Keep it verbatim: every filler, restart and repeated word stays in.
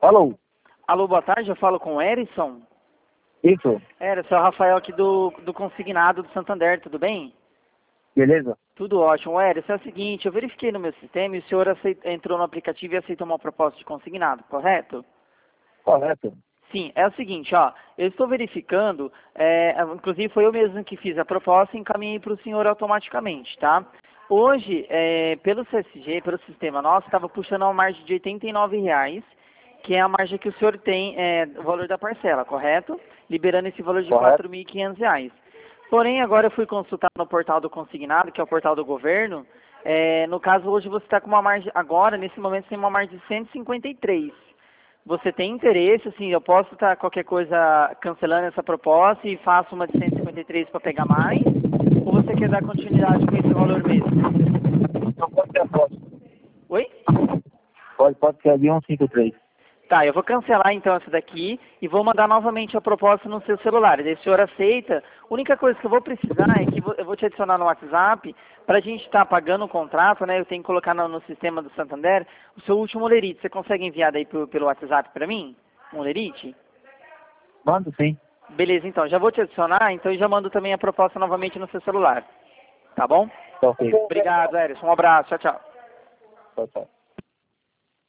Alô? Alô, boa tarde, eu falo com o Erison. Isso, Erison, é o Rafael aqui do, do Consignado do Santander, tudo bem? beleza? Tudo ótimo. Erison, é o seguinte, eu verifiquei no meu sistema e o senhor aceit- entrou no aplicativo e aceitou uma proposta de consignado, correto? Correto. Sim, é o seguinte, ó, eu estou verificando, é, inclusive foi eu mesmo que fiz a proposta e encaminhei para o senhor automaticamente, tá? Hoje, é, pelo C S G, pelo sistema nosso, estava puxando uma margem de oitenta e nove reais, que é a margem que o senhor tem, é, o valor da parcela, correto? Liberando esse valor de Correto. quatro mil e quinhentos reais. Porém, agora eu fui consultar no portal do consignado, que é o portal do governo, é, no caso hoje você está com uma margem, agora nesse momento você tem uma margem de cento e cinquenta e três. Você tem interesse, assim, eu posso estar qualquer coisa cancelando essa proposta e faço uma de cento e cinquenta e três para pegar mais? Ou você quer dar continuidade com esse valor mesmo? Não pode ser a próxima. Oi? Pode, pode ser a de cento e cinquenta e três. Tá, eu vou cancelar então essa daqui e vou mandar novamente a proposta no seu celular. Daí o senhor aceita. A única coisa que eu vou precisar é que vo- eu vou te adicionar no WhatsApp para a gente estar pagando o contrato, né? Eu tenho que colocar no, no sistema do Santander o seu último lerite. Você consegue enviar daí pro- pelo WhatsApp para mim? Um lerite? Mando sim. Beleza, então. Já vou te adicionar, então e já mando também a proposta novamente no seu celular. Tá bom? Tá ok. Obrigado, Eris. Um abraço. Tchau, tchau. Tchau, tchau.